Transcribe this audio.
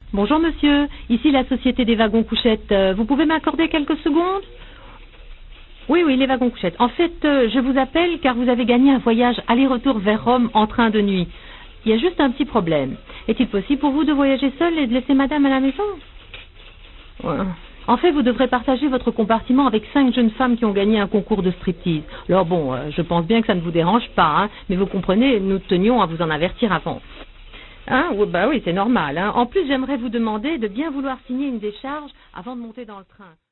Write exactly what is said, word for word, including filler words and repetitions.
Bonjour monsieur, ici la Société des wagons couchettes. Euh, Vous pouvez m'accorder quelques secondes? Oui, oui, les wagons couchettes. En fait, euh, je vous appelle car vous avez gagné un voyage aller-retour vers Rome en train de nuit. Il y a juste un petit problème. Est-il possible pour vous de voyager seul et de laisser madame à la maison? Ouais. En fait, vous devrez partager votre compartiment avec cinq jeunes femmes qui ont gagné un concours de striptease. Alors bon, euh, je pense bien que ça ne vous dérange pas, hein, mais vous comprenez, nous tenions à vous en avertir avant. Hein? Oui, bah oui, c'est normal. Hein. En plus, j'aimerais vous demander de bien vouloir signer une décharge avant de monter dans le train.